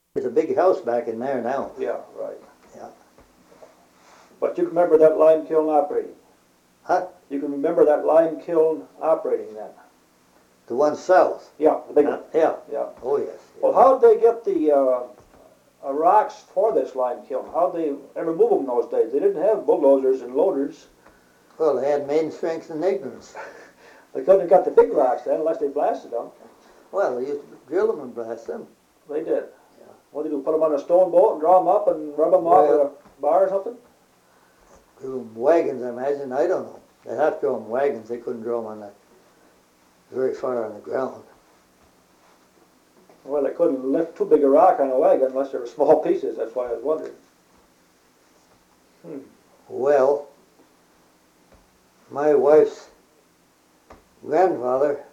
There's a big house back in there now. Yeah, right. Yeah. But you can remember that lime kiln operating? Huh? You can remember that lime kiln operating then? The one south. Yeah, the big one. Yeah. Yeah. Oh, yes. Well, how'd they get the rocks for this lime kiln? How'd they ever move them in those days? They didn't have bulldozers and loaders. Well, they had main strength and ignorance. They couldn't have got the big rocks then unless they blasted them. Well, they used to drill them and blast them. They did. Yeah. What did they do? Put them on a stone boat and draw them up and rub them off with a bar or something? Drew them wagons, I imagine. I don't know. They'd have to draw them wagons. They couldn't draw them on the, very far on the ground. Well, they couldn't lift too big a rock on a wagon unless they were small pieces. That's why I was wondering. Well, my wife's grandfather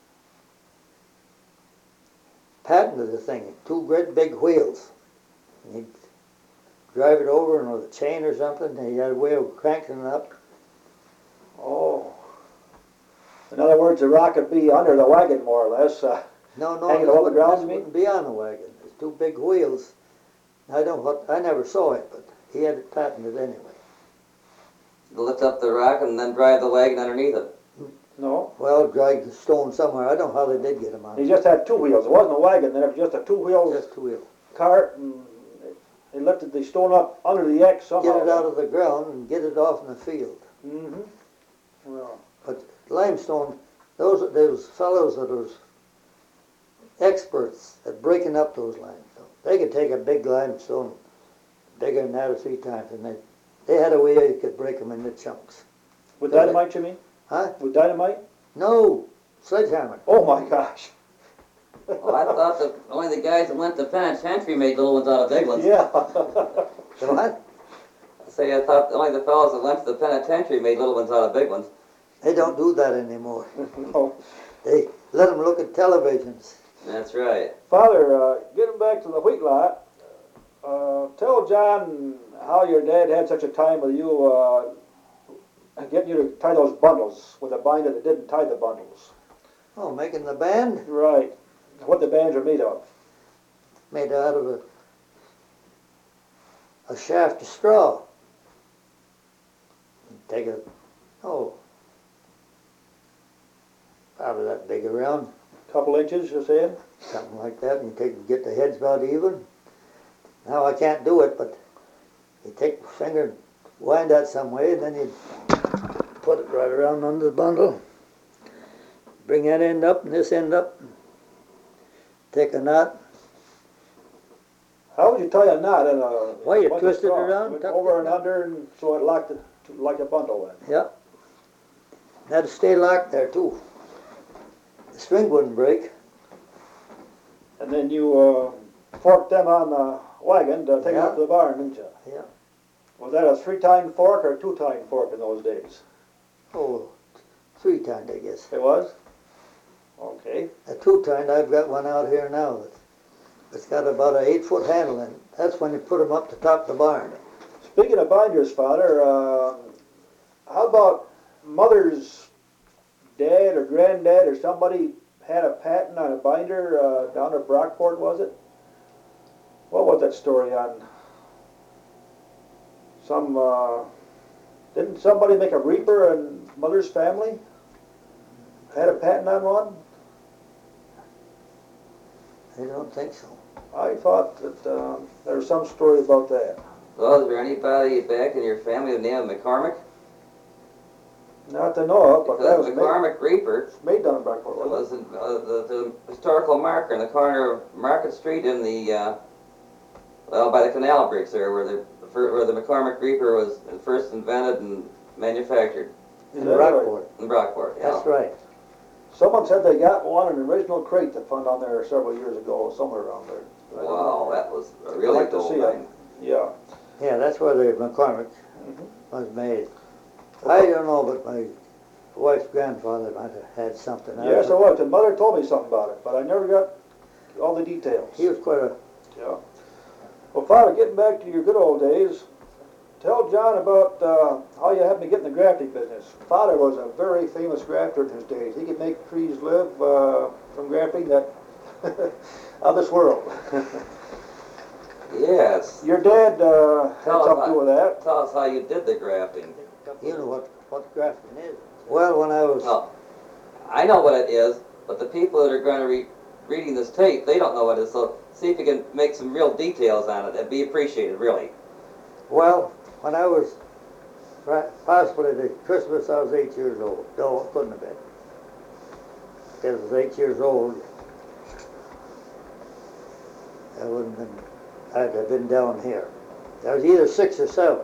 patented the thing, two great big wheels. And he'd drive it over and with a chain or something, and he had a way of cranking it up. Oh. In other words, the rock would be under the wagon more or less. No, Hanging this above the ground, you this mean? wouldn't be on the wagon. There's two big wheels. I never saw it, but he had it patented anyway. Lift up the rock and then drive the wagon underneath it. No. Well, drag the stone somewhere. I don't know how they did get him on. He just had two wheels. It wasn't a wagon. Then it was just a two-wheel Just two wheels. cart, and he lifted the stone up under the X somehow. Get it out of the ground and get it off in the field. Mm-hmm. Well, But limestone, those fellows that was experts at breaking up those limestone. They could take a big limestone, bigger than that or 3 times, and they had a way they could break them into chunks. with dynamite, you mean? Huh? With dynamite? No, sledgehammer. Oh my gosh. Well, I thought that only the guys that went to penitentiary made little ones out of big ones. Yeah. So what? I thought only the fellows that went to the penitentiary made little ones out of big ones. They don't do that anymore. No. They let them look at televisions. That's right. Father, getting back to the wheat lot, tell John how your dad had such a time with you getting you to tie those bundles with a binder that didn't tie the bundles. Oh, making the band Right. What the bands are made of. made out of a shaft of straw. Take about that big around, Couple inches, you're saying? something like that, and get the heads about even. Now I can't do it, but you take your finger and wind that some way, and then you put it right around under the bundle. Bring that end up and this end up. Take a knot. How would you tie a knot in a... Well, you bunch of twist it straw? around, Went tuck over it and down. under, and so it locked it like a bundle then. Yeah. That'd stay locked there too. The string wouldn't break. And then you forked them on the wagon to take it up to the barn, didn't you? Yeah. Was that a 3-tine fork or a 2-tine fork in those days? Oh, 3 times I guess. It was? Okay. A 2 times, I've got one out here now. It's got about an 8-foot handle in it. That's when you put them up to top of the barn. Speaking of binders, Father, how about Mother's dad or granddad or somebody had a patent on a binder down at Brockport, was it? What was that story on? Didn't somebody make a reaper in Mother's family? Had a patent on one? I don't think so. I thought that there was some story about that. Well, is there anybody back in your family with the name of McCormick? Not to know of, but that was Because McCormick Reaper made down in Brockport, wasn't was the historical marker in the corner of Market Street in the, by the canal bricks there, where the McCormick Reaper was first invented and manufactured. it? In Is that right? Rockport. In Brockport, yeah. That's right. Someone said they got one, an original crate that found down there several years ago, somewhere around there. Wow, that was a I'd really like to cool see it. thing. Yeah. Yeah, that's where the McCormick Mhm. was made. I don't know, but my wife's grandfather might have had something. I Yes, don't I know. was. And Mother told me something about it, but I never got all the details. He was quite a... Yeah. Well, Father, getting back to your good old days, tell John about how you happened to get in the grafting business. Father was a very famous grafter in his days. He could make trees live from grafting that of this world. Yes. Your dad had Tell us something to do with that. Tell us how you did the grafting. You know what grafting is? Well, when I was, Well, I know what it is, but the people that are going to be reading this tape, they don't know what it is. So see if you can make some real details on it. That'd be appreciated, really. well, when I was possibly the Christmas, I was 8 years old. No, I couldn't have been. Because I was 8 years old. I wouldn't have been, I'd have been down here. I was either 6 or 7.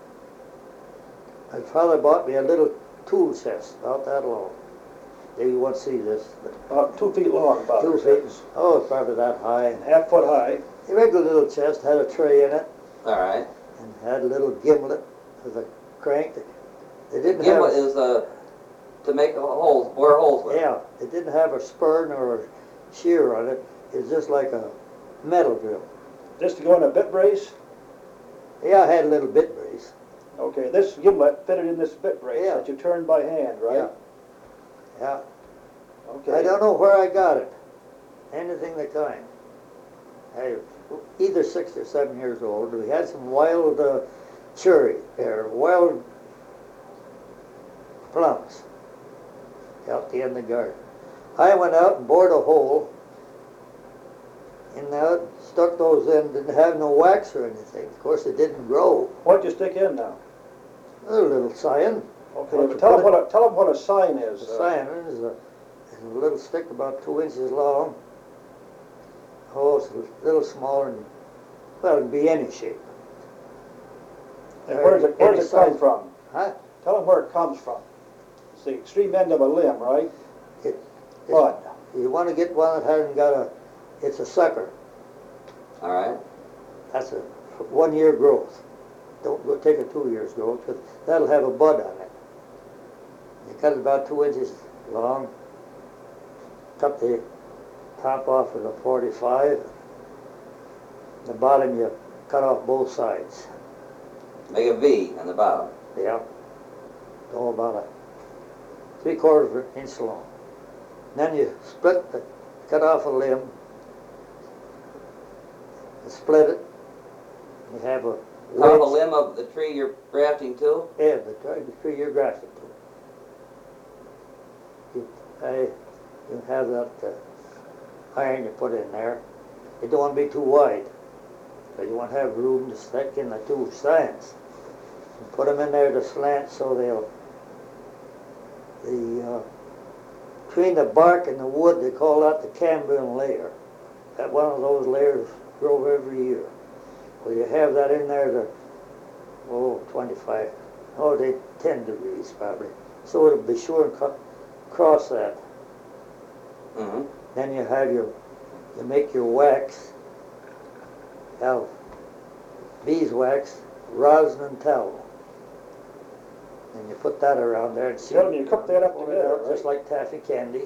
My father bought me a little tool chest, about that long. You won't see this, but About 2 feet long, about 2 feet. Oh, it's probably that high. half-foot high. A regular little chest, had a tray in it, All right. and had a little gimlet with a crank. They didn't Gimlet have, is to make holes, bore holes with. yeah, it didn't have a spur nor a shear on it. It was just like a metal drill. Just to go in a bit brace. Yeah, I had a little bit brace. Okay, this gimlet fitted in this bit brace Yeah. that you turned by hand, right? Yeah. Okay. I don't know where I got it. Anything the kind. I either 6 or 7 years old. We had some wild cherry or wild plums out the end of the garden. I went out and bored a hole in that, stuck those in, didn't have no wax or anything. Of course, it didn't grow. What'd you stick in now? A little cyan. Okay, What but you tell put them what a sign is. The cyan is a little stick about 2 inches long. Oh, it's a little smaller than, well, it can be any shape. And where's it come size. from? Huh? Tell them where it comes from. It's the extreme end of a limb, right? It, Bud. You want to get one that hasn't got a, it's a sucker. All right. That's a 1 year growth. Don't go take a 2 years growth, because that'll have a bud on it. You cut it about 2 inches long, cut the top off with a 45. The bottom you cut off both sides. Make a V on the bottom. Yeah. Go about a 3/4 of an inch long. Then you cut off a limb, you split it, you have a Cut off a wedge. limb of the tree you're grafting to. Yeah, the tree you're grafting to. You have that iron you put in there. It don't want to be too wide, but you want to have room to stick in the two slants. You put them in there to slant so they'll, between the bark and the wood, they call that the cambium layer. That one of those layers grow every year. Well, you have that in there to, 10 degrees probably. So it'll be sure and cross that. Mm-hmm. Then you make your wax, have beeswax, rosin and tallow. And you put that around there and see. Tell them you cook that up together, Just right? like taffy candy.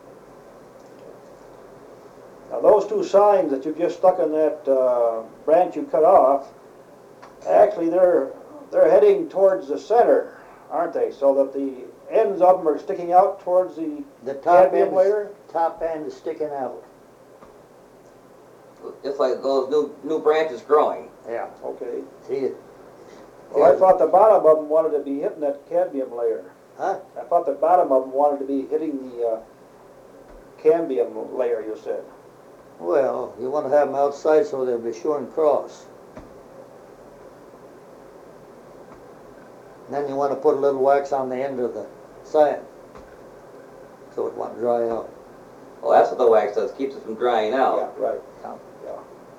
Now those two signs that you just stuck in that branch you cut off, actually they're heading towards the center, aren't they? So that the ends of them are sticking out towards the cadmium layer? Top end is sticking out. Just like those new branches growing. Yeah. Okay. See, Well, I thought the bottom of them wanted to be hitting that cadmium layer. Huh? I thought the bottom of them wanted to be hitting the cambium layer, you said. Well, you want to have them outside so they'll be sure and cross. And then you want to put a little wax on the end of the sand so it won't dry out. Well, that's what the wax does. Keeps it from drying out. Yeah, right. Yeah. Yeah.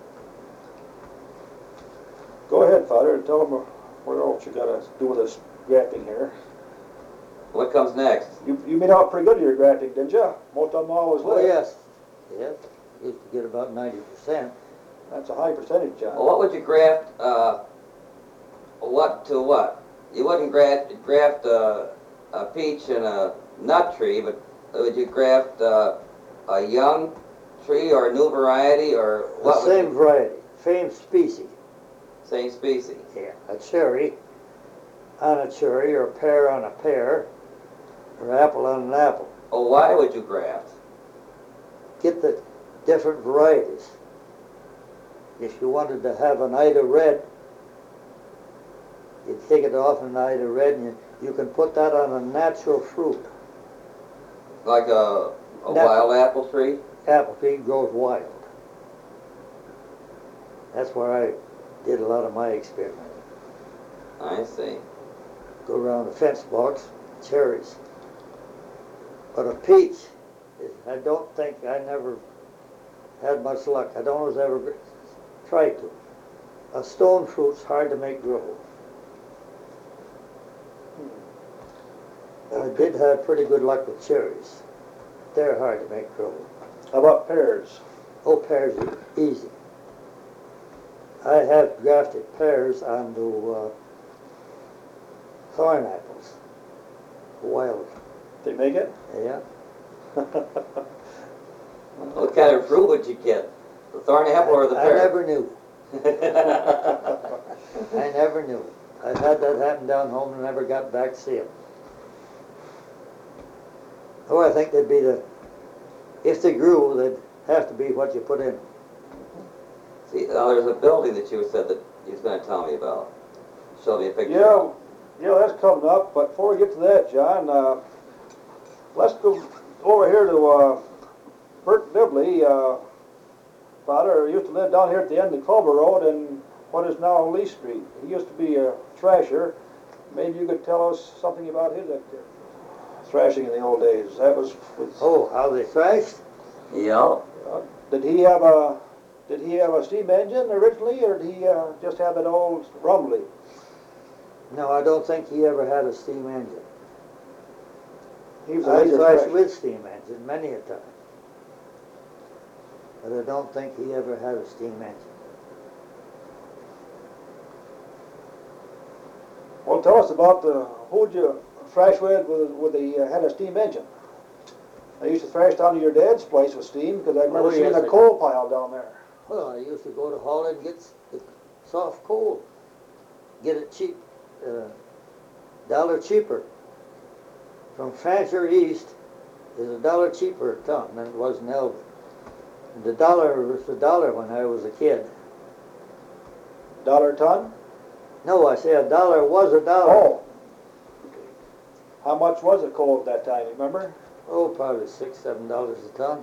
Go ahead, Father, and tell them what else you got to do with this grafting here. What comes next? You made out pretty good with your grafting, didn't you? Most of them always Oh, live. yes. Yes. Used to get about 90%. That's a high percentage, John. Well, what would you graft? What to what? You wouldn't graft a peach and a nut tree, but would you graft a young tree or a new variety or what? The same variety, same species. Same species. Yeah. A cherry on a cherry, or a pear on a pear, or apple on an apple. Oh, why would you graft? Get the different varieties. if you wanted to have an Ida Red, you take it off an Ida Red, and you can put that on a natural fruit. Like a That- wild apple tree? Apple tree grows wild. That's where I did a lot of my experimenting. I see. Go around the fence box, cherries. But a peach, I don't think, I never had much luck. I don't always ever tried to. A stone fruit's hard to make grow. I did have pretty good luck with cherries. They're hard to make grow. How about pears? Oh, pears are easy. I have grafted pears onto thorn apples. Wild. They make it? Yeah. What kind of fruit would you get? The thorn apple or the I pear? never knew. I never knew. I've had that happen down home and never got back to see it. Oh, I think they'd be if they grew, they'd have to be what you put in. See, now there's a building that you said that you was going to tell me about. Show me a picture. Yeah, that's coming up. But before we get to that, John, let's go over here to Bert Dibley. Father used to live down here at the end of Culver Road in what is now Lee Street. He used to be a thrasher. Maybe you could tell us something about his thrashing in the old days. That was with, Oh, how they thrashed? Yeah. did he have a steam engine originally, or did he just have an old rumbly? No, I don't think he ever had a steam engine. He was a I major thrashed thrasher. with steam engine many a time. But I don't think he ever had a steam engine. Well, tell us about who'd you thrash with the had a steam engine? I used to thrash down to your dad's place with steam because I remember Oh, seeing yes, a coal pile down there. Well, I used to go to Holland and get the soft coal. Get it cheap, $1 cheaper. From Fancher East is $1 cheaper a ton than it was in Elgin. And the dollar was $1 when I was a kid. $1 a ton? No, I say $1 was $1. Oh. How much was the coal at that time, you remember? Oh, probably $6, $7 a ton.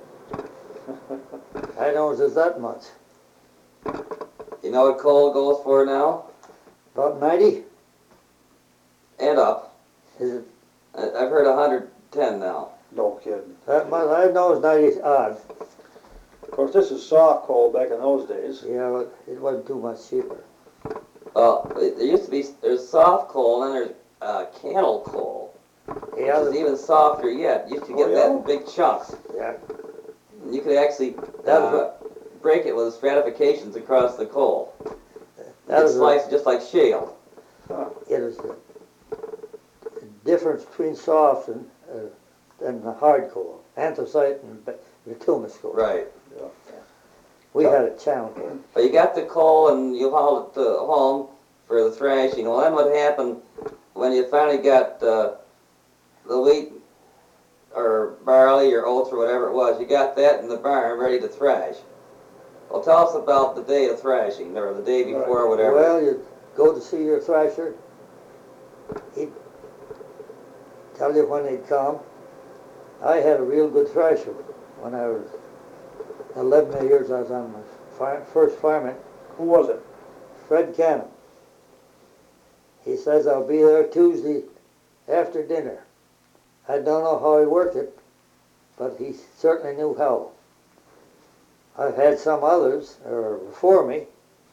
I know it was that much. You know what coal goes for now? About 90? And up. Is it I've heard 110 now. No kidding. that much? I know it's 90 odd. Of course, this is soft coal back in those days. Yeah, but it wasn't too much cheaper. Well, there used to be, there's soft coal and then there's cannel coal. Yeah, Which is even softer yet. You used to get that in big chunks. yeah. And you could actually That was break it with stratifications across the coal. That You'd was slice it just like shale. it was the difference between soft and the hard coal, anthracite and bituminous coal. Right. We had a channel here. But you got the coal and you hauled it home for the thrashing. Well, then what happened when you finally got the wheat or barley or oats or whatever it was, you got that in the barn ready to thrash. Well, tell us about the day of thrashing, or the day before, or whatever. Well, you go to see your thrasher. He'd tell you when he'd come. I had a real good thrasher when I was 11 years. I was on my first farming. Who was it? Fred Cannon. He says, I'll be there Tuesday after dinner. I don't know how he worked it, but he certainly knew how. I've had some others before me.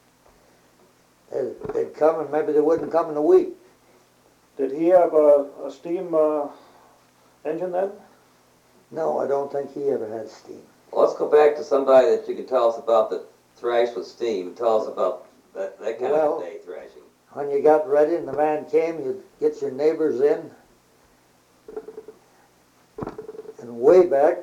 They'd come and maybe they wouldn't come in a week. Did he have a steam engine then? No, I don't think he ever had steam. Well, let's go back to somebody that you can tell us about that thrashed with steam. Tell us about that kind Well, of day thrashing. When you got ready and the man came, you'd get your neighbors in. And way back,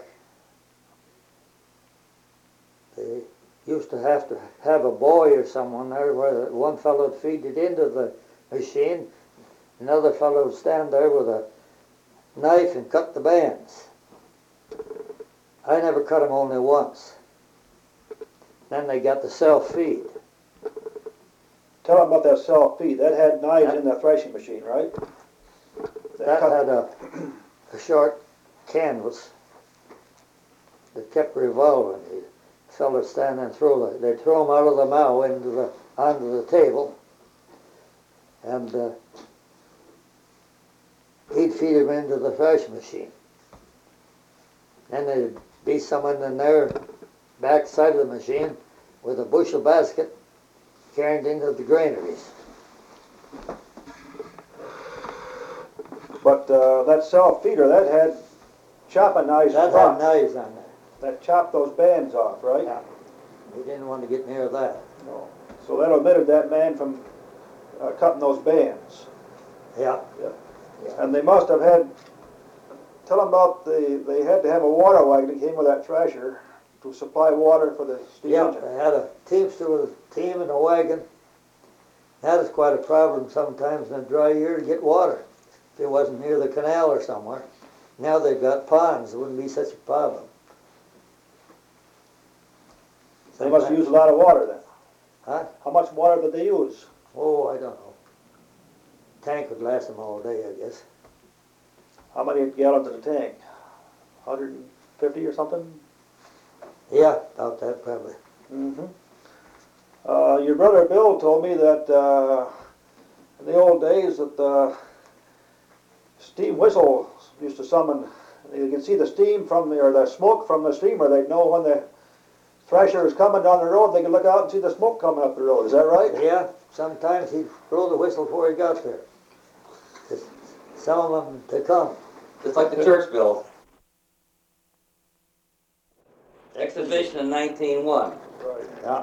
they used to have a boy or someone there where one fellow would feed it into the machine, another fellow would stand there with a knife and cut the bands. I never cut them only once. Then they got the self-feed. Tell them about that self-feed. That had knives in the threshing machine, right? That cut- had a short canvas that kept revolving. The fellas standing through it. They'd throw them out of the mow onto the table, and he'd feed them into the threshing machine. Then there'd be someone in there back side of the machine with a bushel basket carried into the granaries. But that self-feeder, that had chopping knives That had front. knives on there. That chopped those bands off, right? Yeah. We didn't want to get near that. No. So that omitted that man from cutting those bands. Yeah. And they must have had, tell them about they had to have a water wagon that came with that thresher to supply water for the steam Yeah, engine. they had a teamster with a team and a wagon. That is quite a problem sometimes in a dry year to get water. If it wasn't near the canal or somewhere. Now they've got ponds, it wouldn't be such a problem. They must use a lot of water then. Huh? How much water did they use? Oh, I don't know. Tank would last them all day, I guess. How many gallons in the tank? 150 or something? Yeah, about that probably. Mm-hmm. Your brother Bill told me that in the old days that the steam whistle used to summon. You could see the steam from or the smoke from the steamer. They'd know when the thresher was coming down the road. They could look out and see the smoke coming up the road. Is that right? Yeah, sometimes he'd blow the whistle before he got there. To summon them to come. Just like the church bells. Exhibition in 1901. Right. Yeah.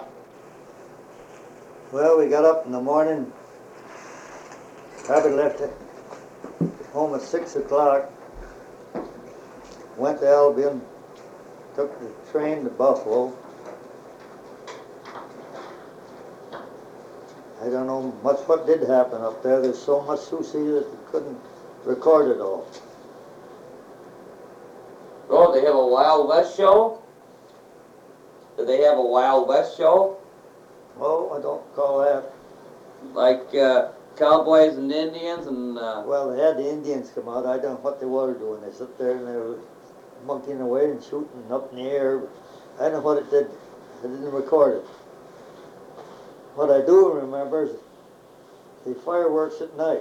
Well, we got up in the morning, probably left it home at 6 o'clock, went to Albion, took the train to Buffalo. I don't know much what did happen up there. There's so much to see that you couldn't record it all. Oh, they have a Wild West show? Did they have a Wild West show? Oh, I don't call that. Like cowboys and Indians and... Well, they had the Indians come out. I don't know what they were doing. They sit there and they were monkeying away and shooting up in the air. I don't know what it did. I didn't record it. What I do remember is the fireworks at night.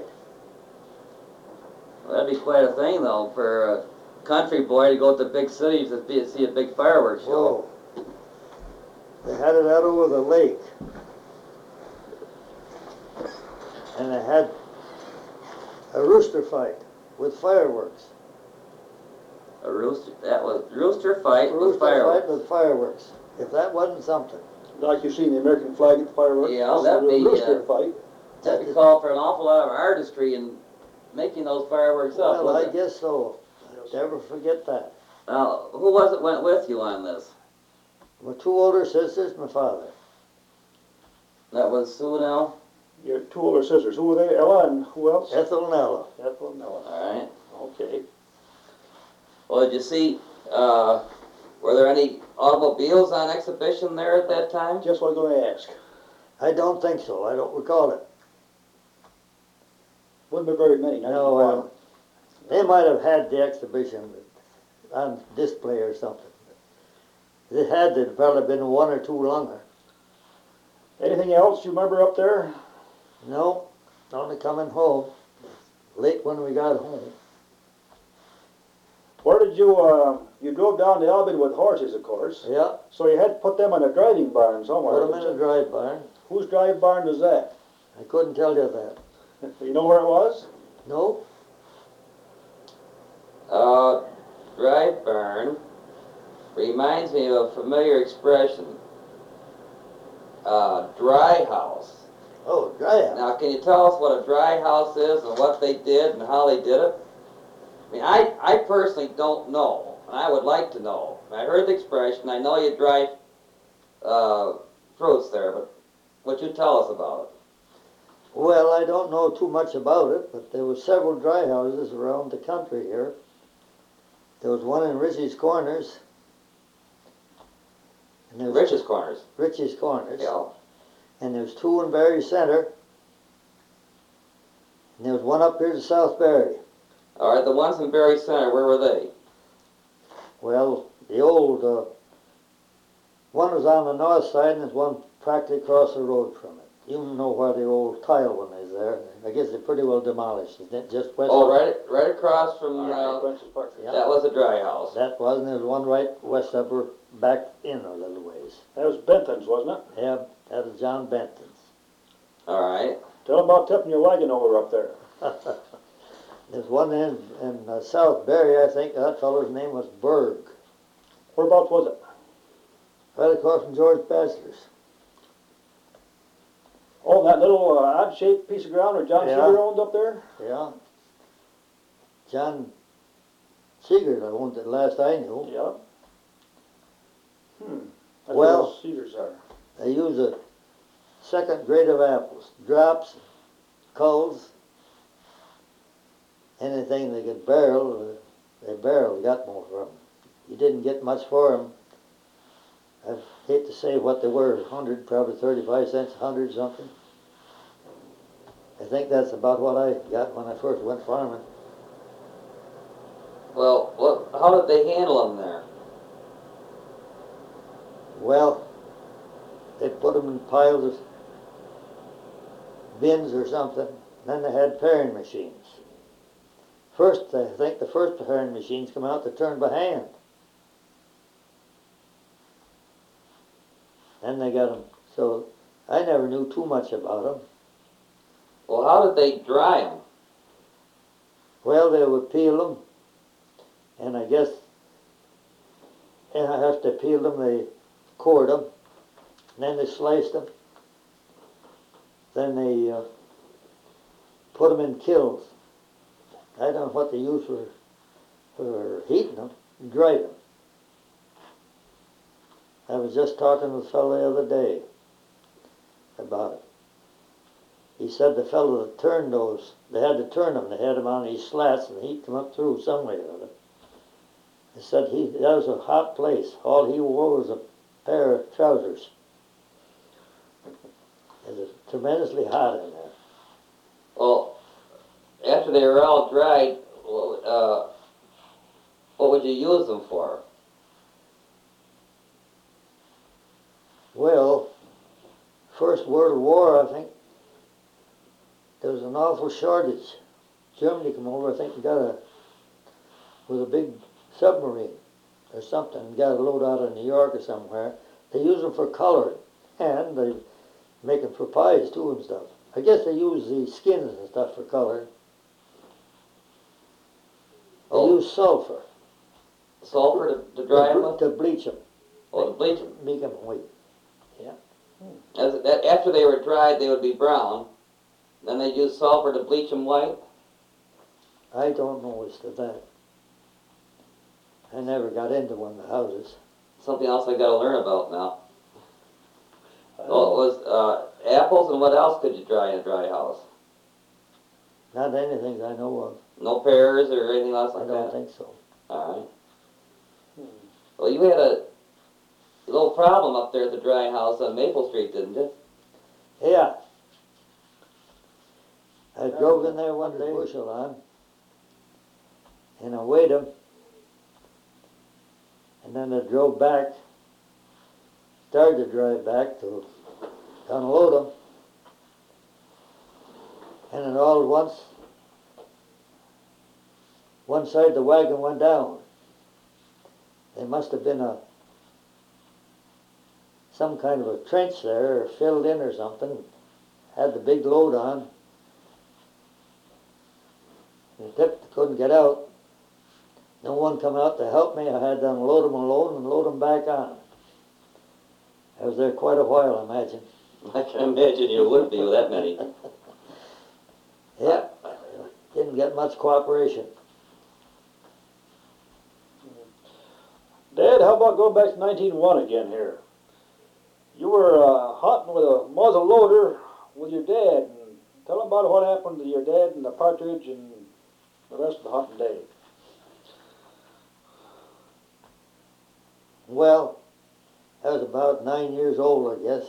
Well, that'd be quite a thing, though, for a country boy to go to big cities to see a big fireworks show. Oh, they had it out over the lake. And they had a rooster fight with fireworks. A rooster, that was rooster fight A with rooster fireworks. fight with fireworks. If that wasn't something. Like you seen the American flag at the fireworks. Yeah, that'd be, rooster fight. That'd be called for an awful lot of artistry in making those fireworks up. Well, I wouldn't it? guess so. I'll never forget that. Now, who was it went with you on this? My two older sisters, my father. That was Sue now? Your two older sisters. Who were they? Ella and who else? Ethel and Ella. Ethel and Ella. All right. Okay. Well, did you see, were there any automobiles on exhibition there at that time? Just what I was going to ask. I don't think so. I don't recall it. Wouldn't be very many. No, 91. they might have had the exhibition on display or something. They had, there'd probably been one or two longer. Anything else you remember up there? No, only coming home, late when we got home. Where did you, you drove down to Albion with horses, of course. Yeah, So you had to put them in a driving barn somewhere. put them in a dry barn. Whose drive barn was that? I couldn't tell you that. You know where it was? No, Dry barn reminds me of a familiar expression. Dry house. oh, dry house. Now, can you tell us what a dry house is and what they did and how they did it? I mean, I personally don't know, and I would like to know. I heard the expression. I know you dry fruits there, but what you tell us about it? Well, I don't know too much about it, but there were several dry houses around the country here. There was one in Ritchie's Corners, And there's Rich's Corners. Rich's Corners. Yeah. And there's two in Barry Center. And there was one up here to South Barry. All right, the ones in Barry Center, where were they? Well, the old one was on the north side, and there's one practically across the road from it. You know where the old tile one is there. I guess they're pretty well demolished. Isn't it just west? Oh, right across from. Yeah. That was a dry house. That was, and there's one right west of her, back in a little ways. That was Benton's, wasn't it? Yeah, that was John Benton's. All right. Tell them about tipping your wagon over up there. There's one in South Barry, I think. That fellow's name was Berg. Whereabouts was it? Right across from George Bachelor's. Oh, that little odd-shaped piece of ground where John Yeah. Seager owned up there? Yeah. John Seeger, I owned it last I knew. Yeah. That's Well- where those cedars are. They use a second grade of apples. Drops, culls, anything they could barrel, they got more for them. You didn't get much for them. I hate to say what they were, 100, probably 35 cents, 100 something. I think that's about what I got when I first went farming. Well, how did they handle them there? Well, they put them in piles of bins or something. Then they had paring machines. First, I think the first paring machines come out to turn by hand. Then they got them. So I never knew too much about them. Well, how did they dry them? Well, they would peel them, and I guess after they peeled them, they cored them, and then they sliced them. Then they put them in kilns. I don't know what they use for heating them, and dried them. I was just talking to a fellow the other day about it. He said the fellow that turned those, they had to turn them. They had them on these slats and heat them up through some way or other. He said that was a hot place. All he wore was a pair of trousers. It was tremendously hot in there. Well, after they were all dried, what would you use them for? Well, First World War, I think, there was an awful shortage. Germany come over, I think, and with a big submarine or something, and got a load out of New York or somewhere. They use them for coloring, and they make them for pies too and stuff. I guess they use the skins and stuff for coloring. They use sulfur. Sulfur to dry them with? To bleach them. Oh, to bleach them. Make them white. After they were dried, they would be brown. Then they'd use sulfur to bleach them white? I don't know as to that. I never got into one of the houses. Something else I got to learn about now. Well, it was apples, and what else could you dry in a dry house? Not anything I know of. No pears or anything else like I don't that? think so. All right. Well, you had a little problem up there at the dry house on Maple Street, didn't you? Yeah. I drove in there one day, bushel on, and I weighed them, and then I drove back, started to drive back to unload them, and then all at once, one side of the wagon went down. There must have been some kind of a trench there, or filled in or something, had the big load on. And tipped, couldn't get out. No one come out to help me. I had to unload them alone and load them back on. I was there quite a while, I imagine. I can imagine you would be with that many. Yeah, didn't get much cooperation. Dad, how about going back to 1901 again here? You were hunting with a muzzle loader with your dad. And tell them about what happened to your dad and the partridge and the rest of the hunting day. Well, I was about 9 years old, I guess.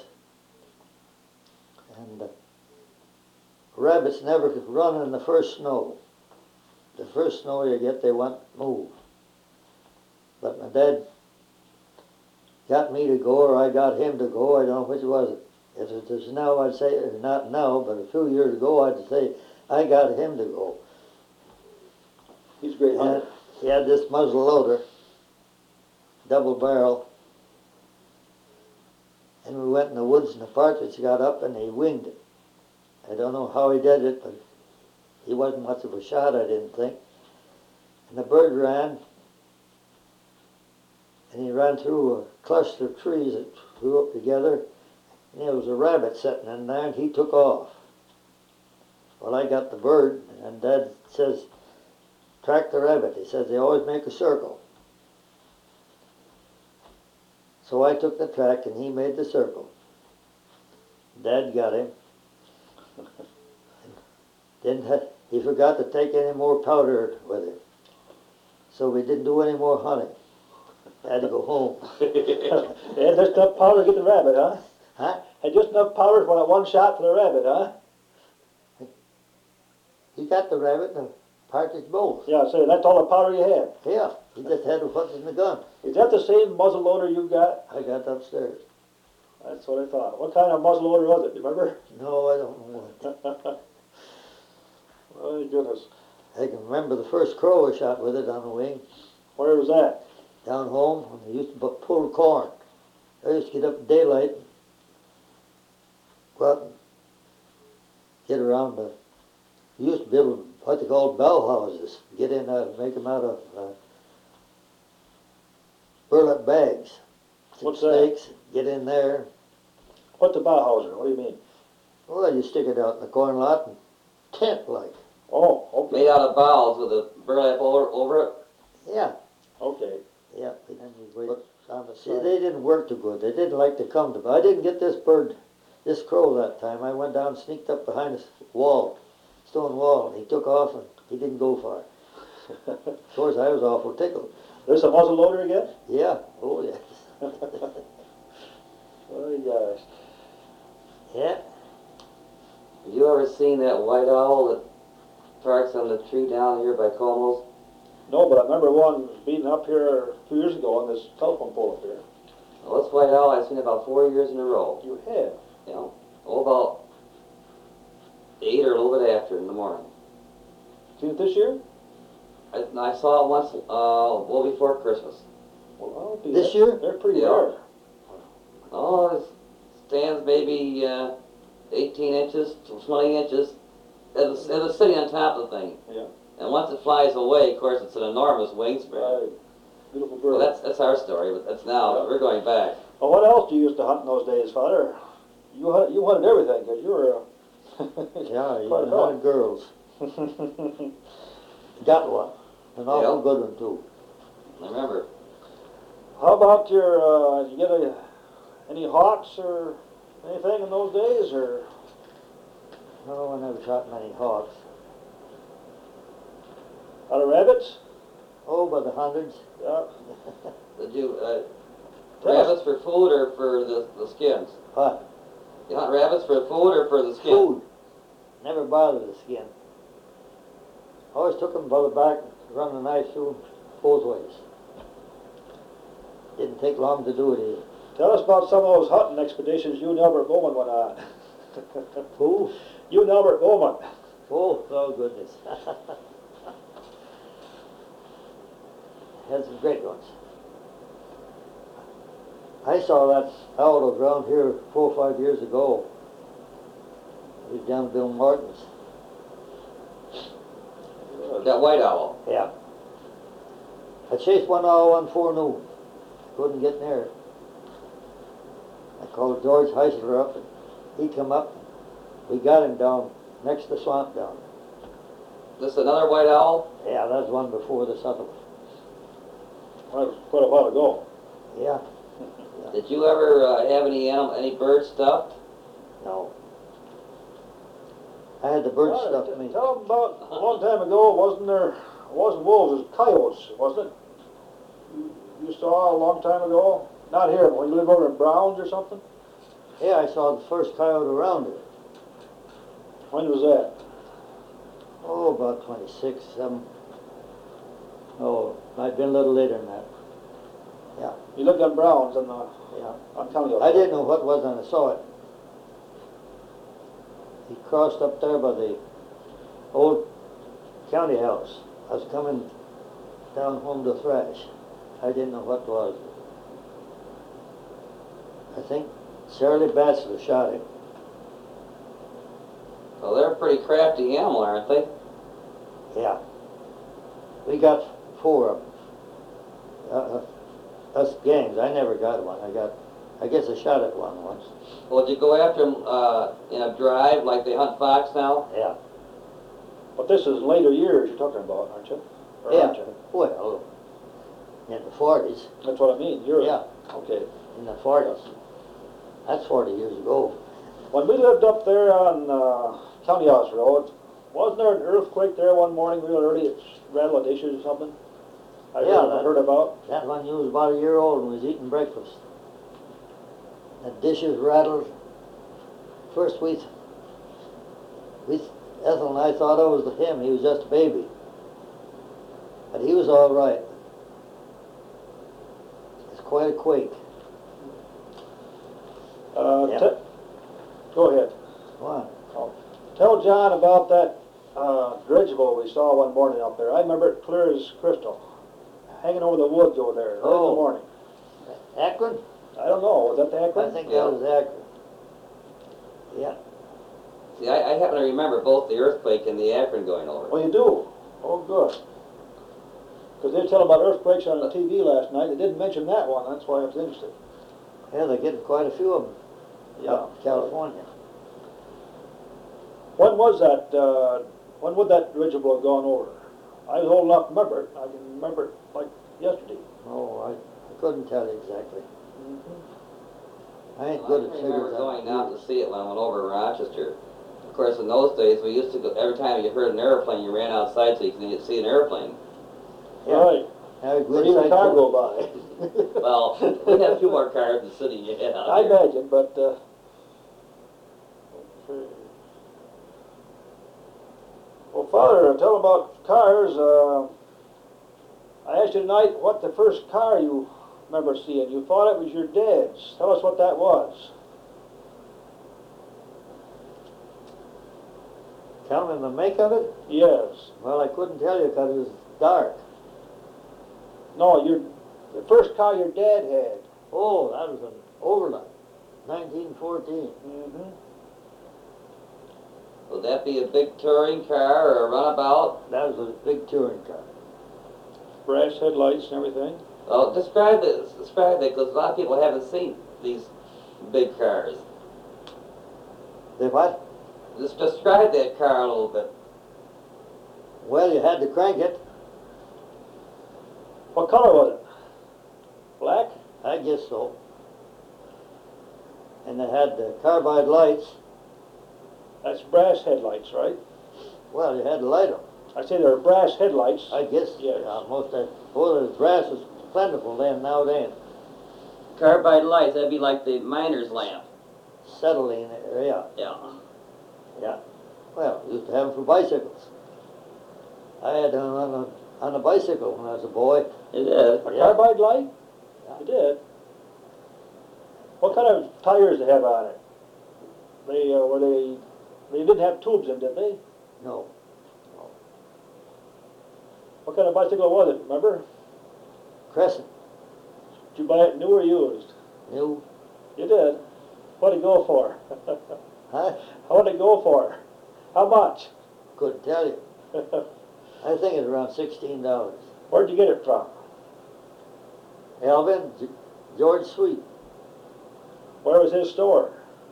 And rabbits never could run in the first snow. The first snow you get, they want to move. But my dad got me to go, or I got him to go. I don't know which was it. If it is now, I'd say, or not now, but a few years ago, I'd say I got him to go. He's a great hunter. And he had this muzzle loader, double barrel, and we went in the woods and the partridge got up and he winged it. I don't know how he did it, but he wasn't much of a shot, I didn't think. And the bird ran, and he ran through a cluster of trees that grew up together, and there was a rabbit sitting in there, and he took off. Well, I got the bird, and Dad says, track the rabbit. He says, they always make a circle. So I took the track, and he made the circle. Dad got him. He forgot to take any more powder with him. So we didn't do any more hunting. Had to go home. They had just enough powder to get the rabbit, huh? Huh? Had just enough powder for that one shot for the rabbit, huh? He got the rabbit and the partridge both. Yeah, say that's all the powder you had. Yeah, he just had to put it in the gun. Is that the same muzzle loader you got? I got upstairs. That's what I thought. What kind of muzzle loader was it? Do you remember? No, I don't know what. My goodness. I can remember the first crow I shot with it on the wing. Where was that? Down home, when they used to pull corn. I used to get up in daylight, go out and get around the, we used to build what they called bow houses, get in, make them out of burlap bags. What's that? Stakes, get in there. What's a Bauhauser? What do you mean? Well, you stick it out in the corn lot and tent like. Oh, okay. Made out of boughs with a burlap over it. Yeah, Okay. yeah. And you wait on the See, side. they didn't work too good. They didn't like to come to me. I didn't get this bird, this crow that time. I went down, sneaked up behind a wall, stone wall, and he took off and he didn't go far. Of course, I was awful tickled. There's a muzzle loader again? Yeah, oh yes. Oh, gosh. Yeah, Have you ever seen that white owl that parks on the tree down here by Como's? No, but I remember one beating up here a few years ago on this telephone pole up here. Well, this white owl I've seen about 4 years in a row. You have? You know, about 8 or a little bit after in the morning. Seen it this year? I saw it once, well before Christmas. Well, I'll be This year? They're pretty Yeah. rare. Oh, it stands maybe 18 inches to 20 inches. It was sitting on top of the thing. Yeah. And once it flies away, of course, it's an enormous wingspread. Right. Beautiful bird. Well, that's our story, but that's now. Yeah. We're going back. Well, what else do you used to hunt in those days, Father? You hunted everything, because you were yeah, you Quite a hunted girls. Got one, an awful Yeah. good one too. I remember. How about your, did you get any hawks or anything in those days, or? No, I never shot many hawks. Out of rabbits? Oh, by the hundreds. Yeah. Did you Tell rabbits for food or for the skins? What? You hunt rabbits for food or for the skin? Food. Never bothered the skin. Always took them by the back, run the knife through 'em both ways. Didn't take long to do it either. Tell us about some of those hunting expeditions you and Albert Bowman went on. Who? You and Albert Bowman. Oh goodness. Had some great ones. I saw that owl around here 4 or 5 years ago. He was down Bill Martin's. That white owl. Yeah. I chased one owl one forenoon. Couldn't get near it. I called George Heisler up, and he come up. We got him down next to the swamp down This is another white owl? there. Yeah, that's one before the settlement. Well, that was quite a while ago. Yeah. Did you ever have any bird stuffed? No. I had the bird Well, stuffed me. Tell them about a long time ago, wasn't wolves, it was coyotes, wasn't it? You saw a long time ago? Not here, but when you live over in Browns or something? Yeah, I saw the first coyote around it. When was that? Oh, about 26, 7. Oh, might have been a little later than that. You lived on Browns on Yeah. on County Road. I didn't know what it was when I saw it. He crossed up there by the old county house. I was coming down home to thrash. I didn't know what it was. I think Shirley Batchelor shot him. Well, they're a pretty crafty animal, aren't they? Yeah. We got 4 of them. Us gangs. I never got one. I guess I shot at one once. Well, did you go after them in a drive like they hunt fox now? Yeah. But this is later years you're talking about, aren't you? Or Yeah. aren't you? Well, in the 40s. That's what I mean. You're Yeah. okay. In the 40s. That's 40 years ago. When we lived up there on County House Road, wasn't there an earthquake there one morning real early? It rattled the dishes or something? I heard about. That one, you was about a year old and was eating breakfast. The dishes rattled. First Ethel and I thought it was him. He was just a baby. But he was all right. It's quite a quake. Yeah. Go ahead. Wow. Tell John about that dirigible we saw one morning up there. I remember it clear as crystal, hanging over the woods over there early in the morning. Akron? I don't know. Was that the Akron? I think that was Akron. Yeah. See, I happen to remember both the earthquake and the Akron going over. Well, you do. Oh, good. Because they were telling about earthquakes on the TV last night. They didn't mention that one. That's why I was interested. Yeah, they're getting quite a few of them. Yeah. Up in California. When was that? When would that dirigible have gone over? I was old enough to remember it. I can remember it like yesterday. Oh, I couldn't tell you exactly. I ain't Well, good I at remember figures. going out to see it when I went over to Rochester. Of course, in those days, we used to go, every time you heard an airplane, you ran outside so you could see an airplane. Yeah. Right. Now, Or even a car go by. Well, we had a few more cars in the city, yeah. I imagine, but okay. Well, Father, tell about cars. I asked you tonight what the first car you remember seeing. You thought it was your dad's. Tell us what that was. Tell me the make of it? Yes. Well, I couldn't tell you because it was dark. No, the first car your dad had. Oh, that was an Overland, 1914. Mm-hmm. Would that be a big touring car or a runabout? That was a big touring car. Brass headlights and everything. Well, describe it, because a lot of people haven't seen these big cars. The what? Just describe that car a little bit. Well, you had to crank it. What color was it? Black? I guess so. And they had the carbide lights. That's brass headlights, right? Well, you had to light them. I say they're brass headlights. I guess. Yes. Most of the brass was plentiful then. Now it ain't. Carbide lights, that'd be like the miner's lamp. Settling there, yeah. Yeah. Yeah. Well, we used to have them for bicycles. I had them on a bicycle when I was a boy. It is. A carbide light? Yeah. You did. What kind of tires they have on it? They didn't have tubes in, did they? No. What kind of bicycle was it, remember? Crescent. Did you buy it new or used? New. You did. What did it go for? Huh? What did it go for? How much? Couldn't tell you. I think it's around $16. Where'd you get it from? Alvin, George Sweet. Where was his store?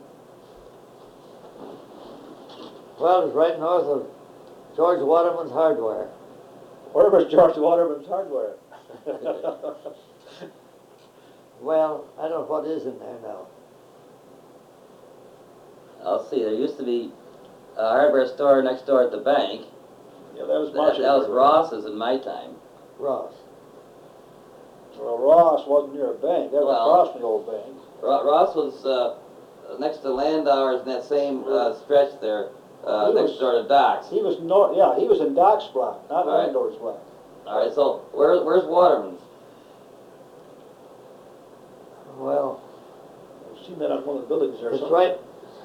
Well, it was right north of George Waterman's Hardware. Where was George Waterman's Hardware? Well, I don't know what is in there now. I'll see, there used to be a hardware store next door at the bank. Yeah, that was That Marshall's. was Ross's in my time. Ross. Well, Ross wasn't near a bank. That was Well- across from the old bank. Ross was next to Landower's in that same stretch there, He next was- door to Doc's. He was north. Yeah, he was in Doc's block, not Right. Landor's block. All right, so where's Waterman's? Well, I've seen that on one of the buildings there. it's somewhere. right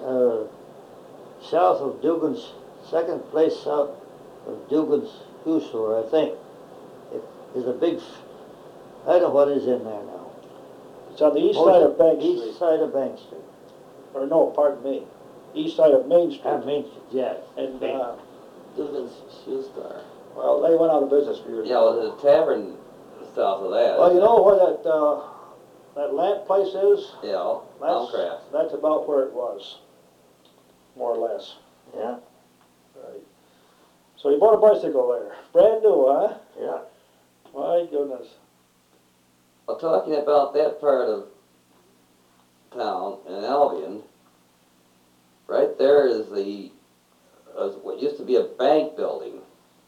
south of Dugan's, second place south of Dugan's shoe store, I think. There's a big, I don't know what is in there now. It's on the east side of Bank Street. East side of Bank Street. Or no, pardon me. East side of Main Street. And Main Street, yeah. And, Dugan's Shoe Store. well, they went out of business for years. Yeah, well, there's a tavern south of that. Well, you know where that lamp place is? Yeah, Elmcraft. That's about where it was, more or less. Yeah, Right. So you bought a bicycle there, brand new, huh? yeah. My goodness. Well, talking about that part of town in Albion, right there is what used to be a bank building.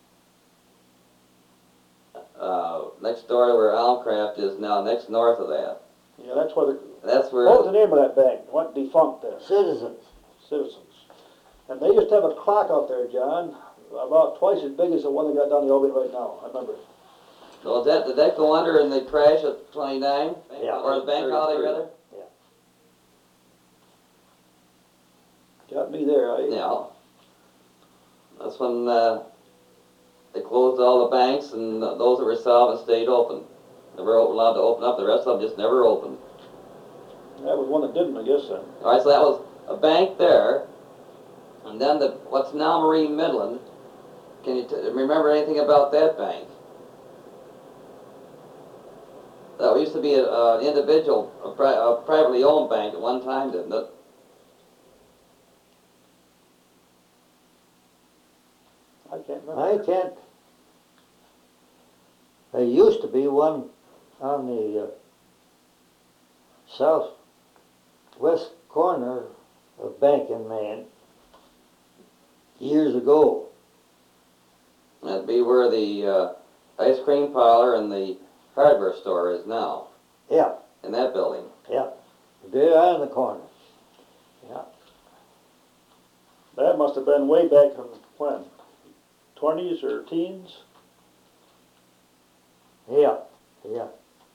Next door to where Elmcraft is now, next north of that. Yeah, that's where That's where. what was the name of that bank? What defunct there? Citizens. Citizens. And they used to have a clock out there, John, about twice as big as the one they got down the Albion right now. I remember. So did that go under in the crash of 29? Yeah. Or the bank holiday, rather? Got me there. Yeah. That's when they closed all the banks, and those that were solvent stayed open. Never allowed to open up. The rest of them just never opened. That was one that didn't, I guess, then. All right, so that was a bank there, and then what's now Marine Midland. Can you remember anything about that bank? That used to be an individual, a privately owned bank at one time, didn't it? I can't remember. I can't. There used to be one on the southwest corner of Bank in Maine years ago. That'd be where the ice cream parlor and the hardware store is now, Yeah, in that building. yeah. There on the corner. Yeah. That must have been way back from when? 20s or teens? Yeah, yeah.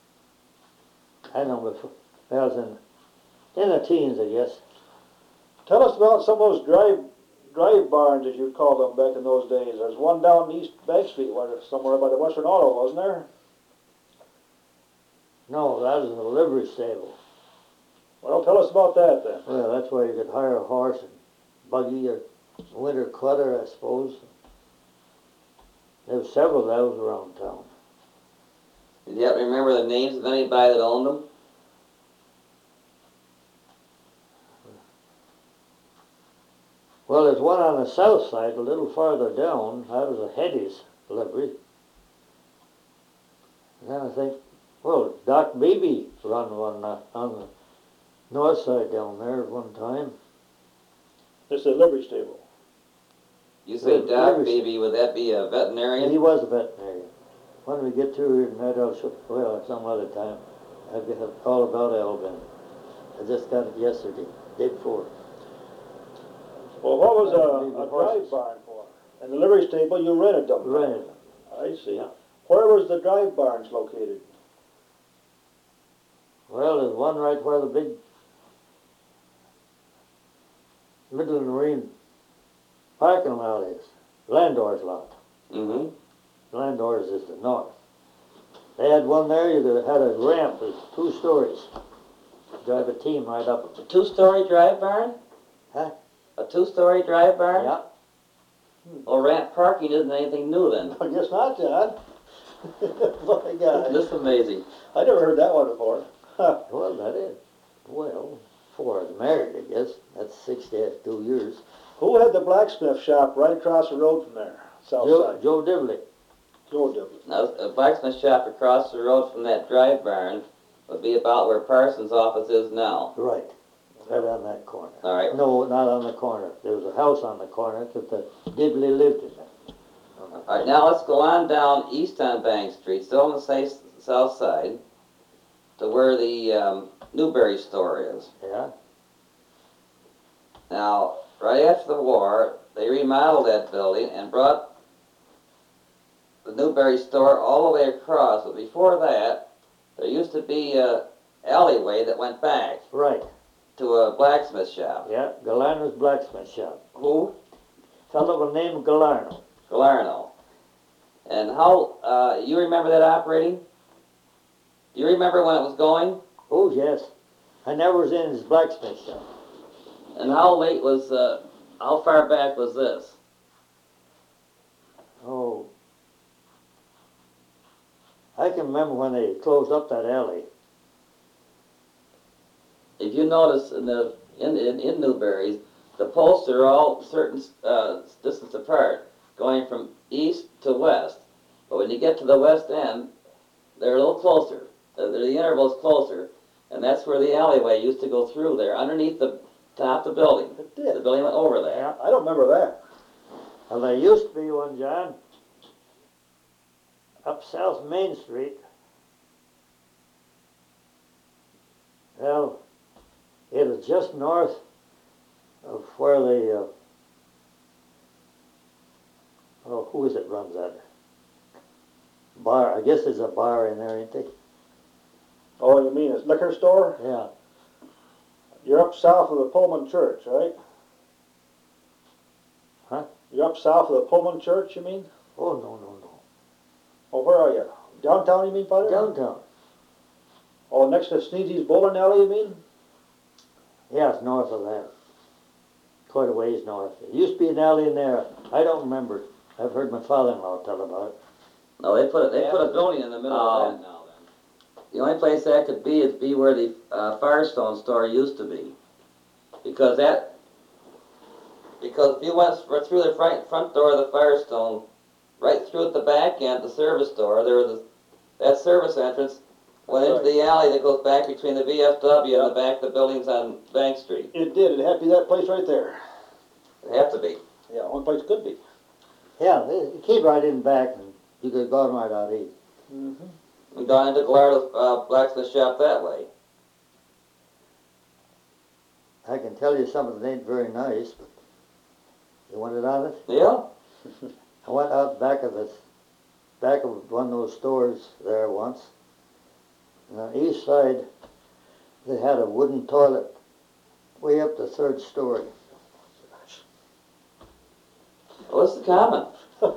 I know before. I was in the teens, I guess. Tell us about some of those drive barns, as you called them back in those days. There's one down East Bank Street, somewhere by the Western Auto, wasn't there? No, that was the livery stable. Well, tell us about that then. Well, that's where you could hire a horse and buggy or winter clutter, I suppose. There were several of those around town. Do you happen to remember the names of anybody that owned them? Well, there's one on the south side, a little farther down. That was a Hetty's livery. And then I think, well, Doc Beebe run one on the north side down there at one time. It's a livery stable. You say Liv- Doc livery- Beebe, would that be a And veterinarian? he was a veterinarian. When we get through here tonight, well, some other time, I'll get all about Alabama. I just got it yesterday, day before. Well, what was Maybe a horses. drive barn for? In the livery stable, you rented them. Rented. I see. Yeah. Where was the drive barns located? Well, there's one right where the big Midland Marine parking lot is. Landor's lot. Mm-hmm. Landor's is the north. They had one there, you could had a ramp with 2 stories. Drive a team right up. A two-story drive barn? Huh? A two-story drive barn? Yeah. Well, ramp parking isn't anything new then. I guess not, John. My God. This is amazing. I never heard that one before. Huh. Well, that is. Well, before I was married, I guess. That's 62 years. Who had the blacksmith shop right across the road from there? South side. Joe Dibley. Joe Dibley. Now, a blacksmith shop across the road from that drive barn would be about where Parsons' office is now. Right. Right on that corner. All right. No, not on the corner. There was a house on the corner that the Dibley lived in it. All right, now let's go on down east on Bank Street, still on the south side. to where the Newberry store is. Yeah. Now, right after the war, they remodeled that building and brought the Newberry store all the way across. But before that, there used to be a alleyway that went back Right. to a blacksmith shop. Yeah. Galarno's blacksmith shop. Who? Fellow by the name of Galarno. Galarno. And how, you remember that operating? Do you remember when it was going? Oh yes. I never was in his blacksmith shop. And how late was, how far back was this? Oh. I can remember when they closed up that alley. If you notice in Newberry's, the posts are all certain distance apart, going from east to west. But when you get to the west end, they're a little closer. The interval's closer, and that's where the alleyway used to go through there, underneath the top of the building. It did. The building went over there. Yeah. I don't remember that. Well, there used to be one, John, up South Main Street. Well, it was just north of where the, oh, who is it runs that? Bar, I guess there's a bar in there, ain't there? Oh, you mean it's liquor store? Yeah. You're up south of the Pullman Church, right? Huh? You're up south of the Pullman Church, you mean? Oh, no. Oh, where are you? Downtown, you mean, Father? Downtown. Oh, next to Sneezy's Bowling Alley, you mean? Yeah, it's north of that. Quite a ways north. There used to be an alley in there. I don't remember. I've heard my father-in-law tell about it. No, they put a building in the middle of that now. Then the only place that could be is where the Firestone store used to be, because if you went through the front door of the Firestone, right through at the back end, the service door, there was that service entrance went into the alley that goes back between the VFW and the back of the buildings on Bank Street. It did. It had to be that place right there. It had to be. Yeah, one place could be. Yeah, they came right in back and you could have gone right out east. Mm-hmm. We gone into Gallardo's blacksmith shop that way. I can tell you something that ain't very nice, but you want it on it? Yeah. I went out back of one of those stores there once. And on the east side, they had a wooden toilet way up the third story. Well, this is common.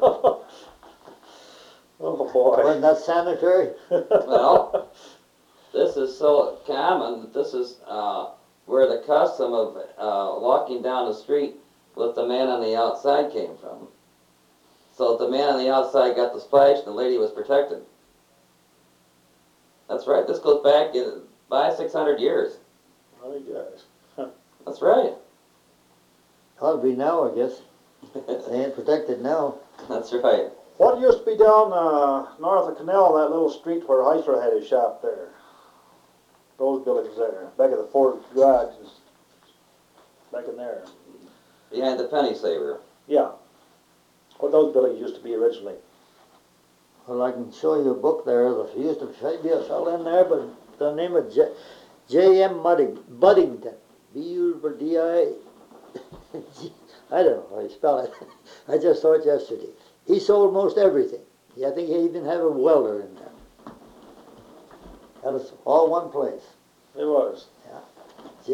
Oh, boy. Wasn't that sanitary? Well, this is so common that this is where the custom of walking down the street with the man on the outside came from. So if the man on the outside got the splash, the lady was protected. That's right. This goes back by 600 years. Oh, you guys. That's right. Ought to be now, I guess. They ain't protected now. That's right. What used to be down north of Canal, that little street where Heisler had his shop there? Those buildings there, back of the Ford garage, back in there. Behind the penny saver. Yeah. What those buildings used to be originally. Well, I can show you a book there. There used to be a fellow in there, but the name of J.M. Buddington. B-U-D-I... I don't know how you spell it. I just saw it yesterday. He sold most everything. I think he even had a welder in there. That was all one place. It was. Yeah.